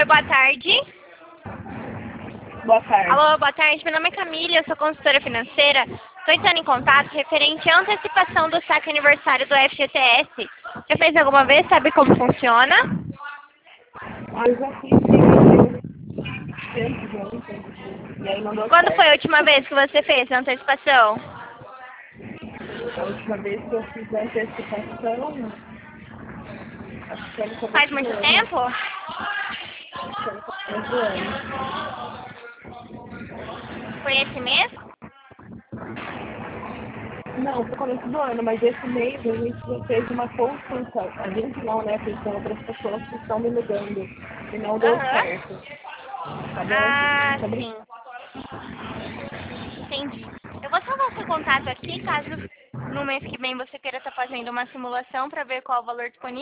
boa tarde. Boa tarde. Alô, boa tarde. Meu nome é Camila, eu sou consultora financeira. Estou entrando em contato referente à antecipação do saque aniversário do FGTS. Já fez alguma vez? Sabe como funciona? Eu já fiz tempo junto, e aí não deu Quando foi a certo. última vez que você fez a antecipação? A última vez que eu fiz a antecipação, acho que foi no Faz começo do muito ano. tempo? Acho que foi no começo do ano. Foi esse mês? Não, foi no começo do ano, mas esse mês a gente já fez uma consulta. A gente não, né? Porque tem outras pessoas que estão me ligando e não deu Aham. certo. Tá bom? Ah, Muito sim. obrigada. Entendi. Eu vou salvar seu contato aqui, caso no mês que vem você queira estar fazendo uma simulação para ver qual o valor disponível.